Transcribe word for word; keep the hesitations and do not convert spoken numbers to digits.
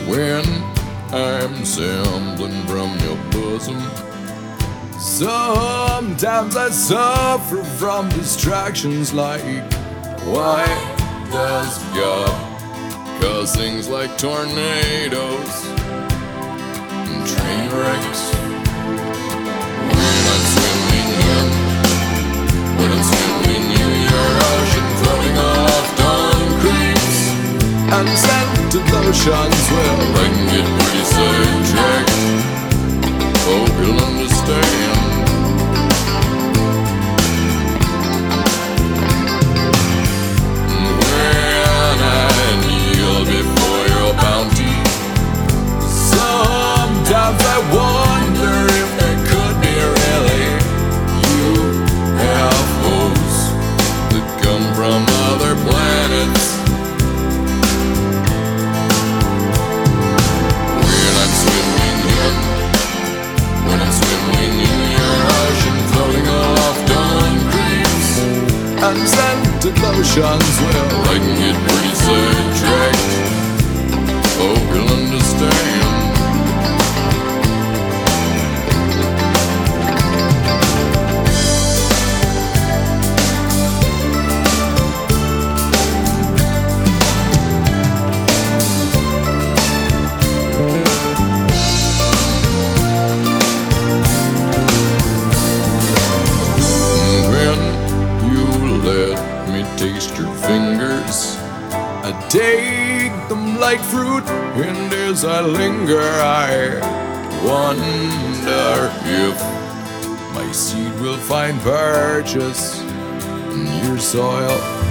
when I'm sampling from your bosom. Sometimes I suffer from distractions like, why does God cause things like tornadoes and train wrecks? When I'm swimming in, when I'm swimming in your ocean, floating off concretes and scented lotions, well, I can get pretty sidetracked. Hope you'll understand. When I kneel before your bounty, sometimes I wonder if there could be really U F Os that come from other planets. When I'm swimming in, when I'm swimming in your ocean, floating off concretes and scented lotions, well, I can get pretty sidetracked. Hope you'll understand. Taste your fingers, I take them like fruit, and as I linger I wonder if my seed will find purchase in your soil.